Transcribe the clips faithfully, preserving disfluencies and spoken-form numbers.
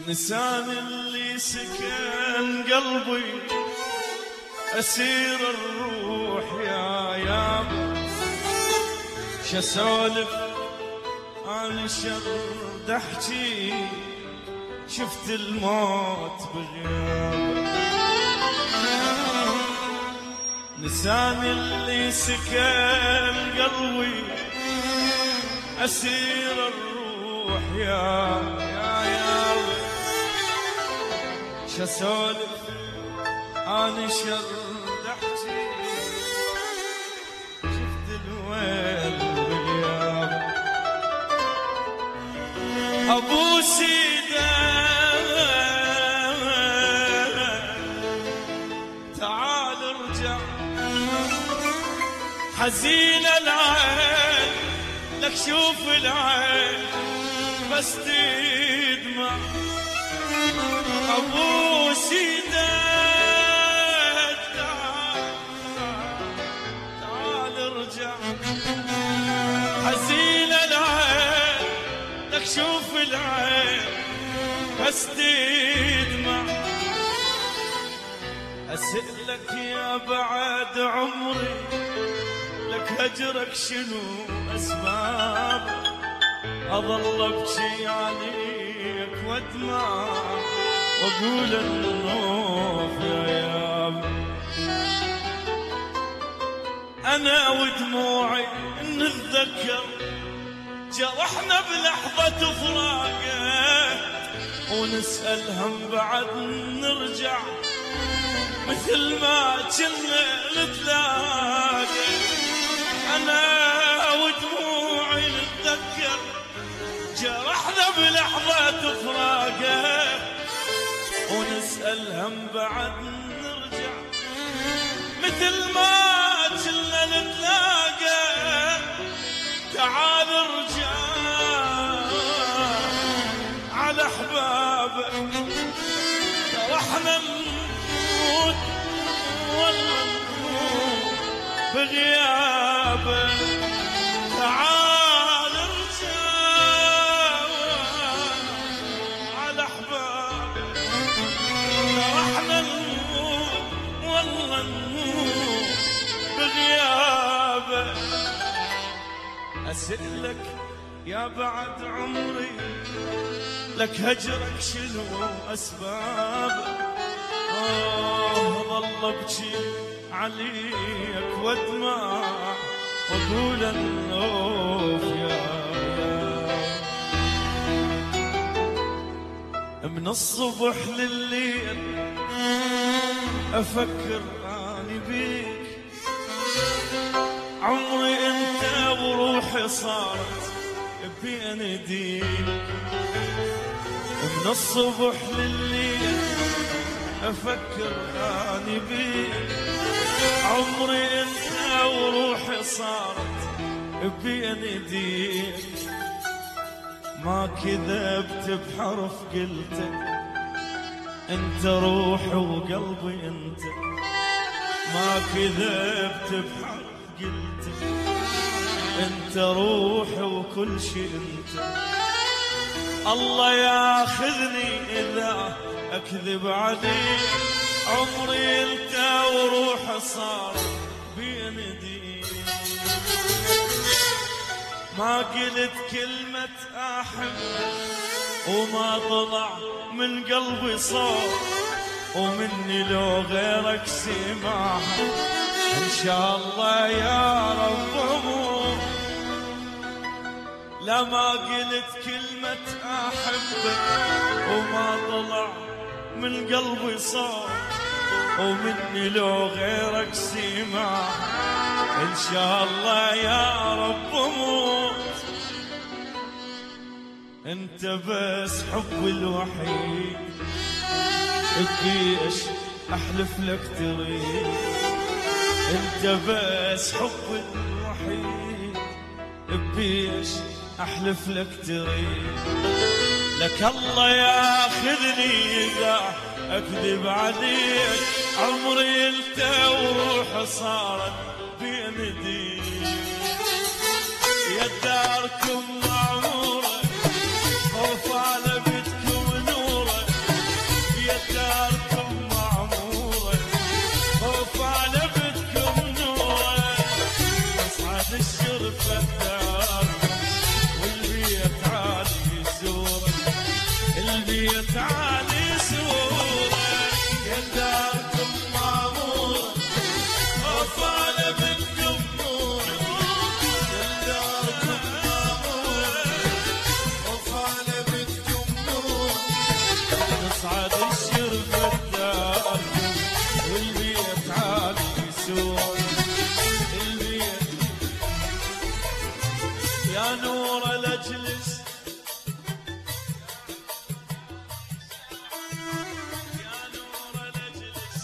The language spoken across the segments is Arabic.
نسان اللي سكن قلبي أسير الروح يا يابا، شسولف عن الشر دحكي شفت الموت بغيابه. نسان اللي سكن قلبي أسير الروح يا يا يابا، شسولف عن الشر دحكي شفت الويل بغيابه. أبو سيدة تعال ارجع، حزين العين لك شوف العين بس تدمع. أبو سيدة تعال تعال ارجع، حزين العين لك شوف العين بس تدمع. أسألك يا بعد عمري لك هجرك شنو أسباب، أظل أبكي عليك وأدمع وأقول النوف يا يابا. أنا ودموعي نتذكر جرحنا بلحظة فراقه، ونسأل هم بعد نرجع مثل ما كنا نتلاقى. أنا ودموعي نتذكر جرحنا بلحظة فراقه، ونسأل هم بعد نرجع مثل ما كنا نتلاقى. تعال ارجع على احبابك، جرحنا نموت والله نموت بغيابك. تعال ارجع على احبابك، جرحنا نموت والله نموت بغيابك. أسألك يا بعد عمري لك هجرك شنو أسبابه، آه ظل أبكي عليك وأدمع وأقول النوف يا يا. من الصبح لليل أفكر أني بيك، عمري انت وروحي صارت بين ايديك. من الصبح لليل افكر اني بيك، عمري انت وروحي صارت بين ايديك. ما كذبت بحرف قلته، انت روحي وقلبي انت. ما كذبت بحرف قلت انت روحي وكل شي انت. الله ياخذني اذا اكذب عليك، عمري انت وروحي صار بين ايديك. ما قلت كلمة احبك وما طلع من قلبي صوت، ومني لو غيرك سمعها إن شاء الله يا رب أمور. لا ما قلت كلمة أحبك وما طلع من قلبي صوت، ومني لو غيرك سمع إن شاء الله يا رب أموت. أنت بس حبي الوحيد، بيش أحلف لك تريد. انت بس حبي الوحيد، بيش احلف لك تريد. لك الله ياخذني اذا اكذب عليك، عمري انت وروحي صارت بين ايديك. يا داركم معموره خوف على بيتكم نوره، يا نور الاجلس يا نور الاجلس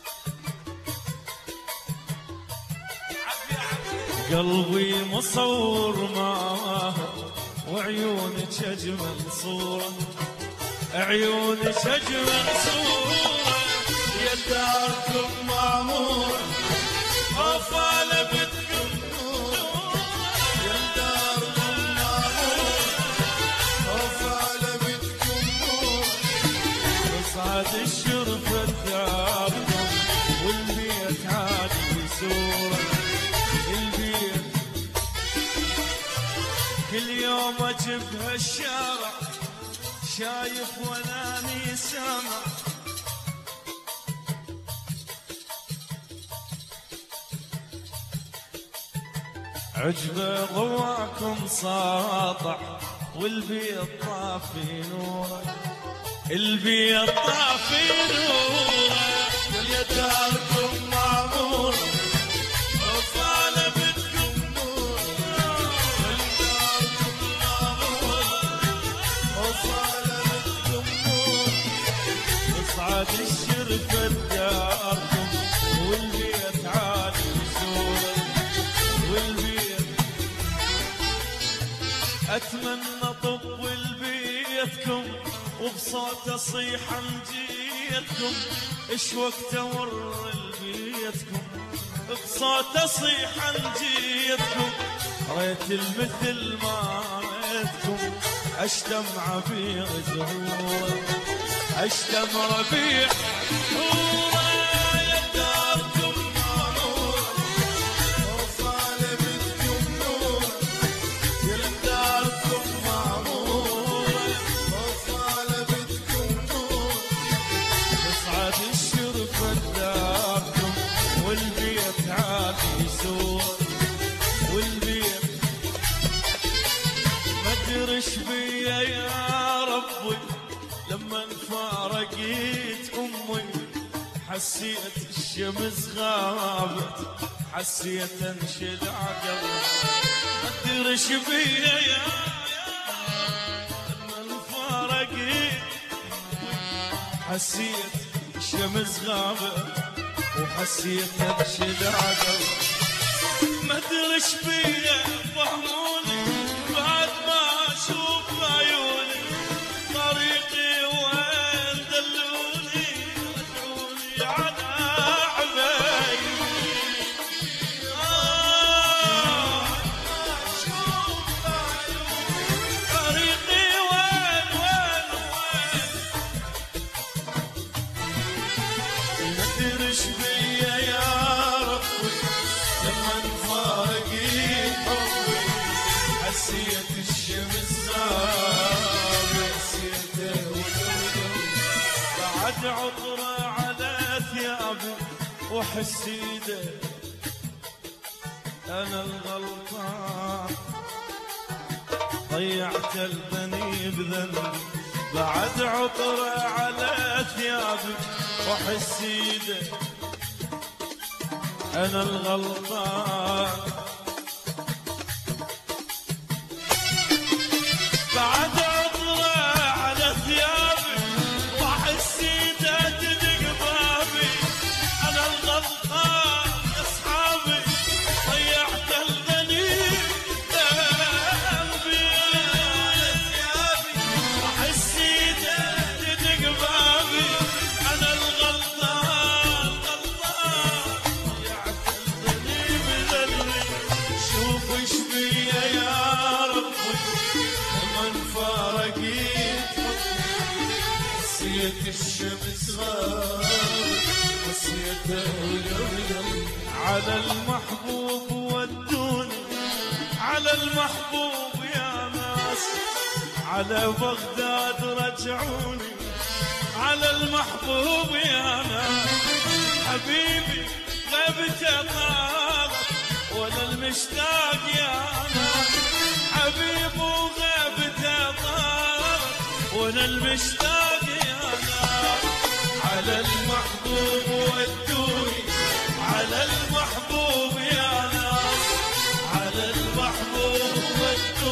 قلبي مصور ماهر وعيونك اجمل صورة عيونك اجمل صورة يا داركم معمورة وفالة بتكم نورة يا داركم معمورة وفالة بتكم نورة يصعد الشرفة داركم والبيت عادي صورة البيت كل يوم اجيب هالشارع شايف وناني سامع عجبه ضواكم ساطع والبيت طافي نوره البيت طافي نوره يا داركم معموره وفالة بتكم نوره يا داركم معموره وفالة بتكم نوره يصعد الشرفة داركم والبيت عالي سوره والبيت أتمنى طول بيتكم وبصوت أصيح مجيتكم إيش وقت أمر بيتكم بصوت أصيح مجيتكم ريت المثل ما ريتكم أشتم عبير زهورة أشتم ربيع هورة يا داركم معمورة وفالة بتكم نورة يا داركم معمورة وفالة بتكم نورة تصعد الشرفة داركم والبيت عادي سورة والبيت ما ادري ايش بيا يا ربي لما فارقيت امي حسيت الشمس غابت حسيت انشلع قلبي ما ادري ايش بيا يا لما فارقيت حسيت الشمس غابت وحسيت انشلع قلبي ما ادري ايش بيا فهموني بعد ما اشوف عيوني طريقي وين دلوني رجعوني على حبايبي آه شوف عيوني طريقي وين وين وين ما ادري ايش بيا يا ربي لما نفارقيت حبي حسيت الشمس غابت حسيته ودودو بعد عطره على ثيابي وحس ايده انا الغلطان ضيعت البني بذنبي بعد عطره على ثيابي وحس ايده انا الغلطان بعد عطره على ثيابي واحس ايده تدق بابي انا الغلطان يا اصحابي ضيعت الغنيم ذنبي على ثيابي واحس ايده تدق بابي انا الغلطان غلطان ضيعت الغنيم ذنبي شوف ايش بيا يا ربي لمن فارقيت حسيت الشمس غابت حسيته ولولو على المحبوب ودوني على المحبوب يا ناس على بغداد رجعوني على المحبوب يا ناس حبيبي غيبته طالت ولا المشتاق يا ناس حبيب وغيبته طالت وانا المشتاق يا ناس على المحبوب ودوني على المحبوب يا ناس على المحبوب ودوني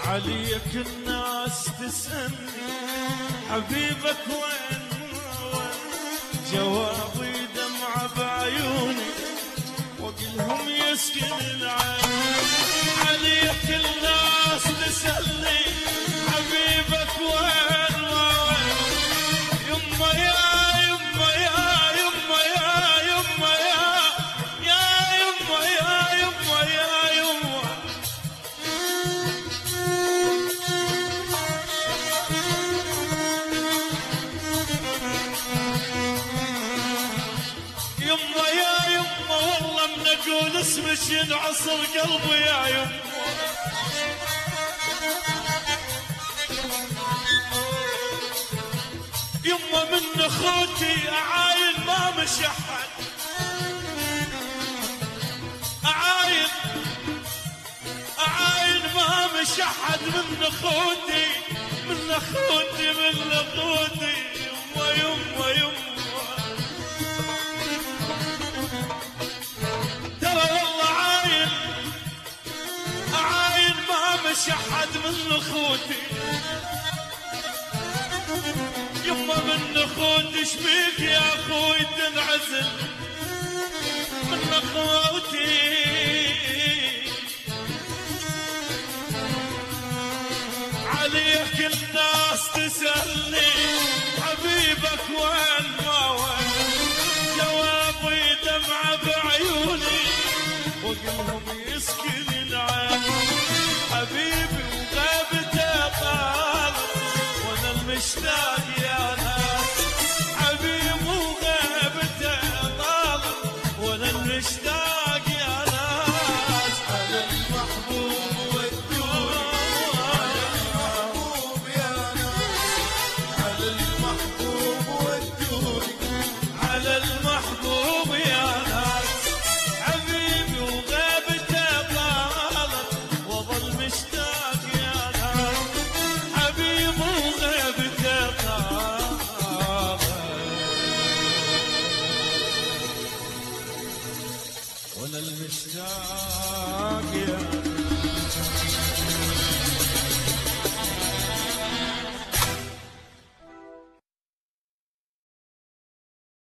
عليك الناس تسألني حبيبك وين وين، جوابي دمعة بعيوني وقلهم يسكن العين. عليك الناس تسألني حبيبك وين وين، يما يا يما يا يما يا يما يا يا يما يا يما يا يما يما يا يما، والله من اقول اسمك ينعصر قلبي يا يما. يما من اخوتي اعاين ما مشحد، اعاين اعاين ما مشحد من اخوتي من اخوتي من اخوتي. يما يما يما ترى والله عاين اعاين ما مشحد من اخوتي. يما من اخوتي شبيك يا اخوي تنعزل من اخوتي. عليك الناس تسألني حبيبك وين ما وين، جوابي دمعة بعيوني وقلهم يسكن العين. حبيبي وغابته طال وانا المشتاق يا ناس، حبيبي وغابته طال وانا المشتاق يا ناس. على المحبوب والدون على المحبوب يا ناس، على المحبوب والدون على المحبوب يا ناس. حبيبي وغابته طالت وظل مشتاق يا ناس، حبيبي وغابته طالت وانا المشتاق يا ناس.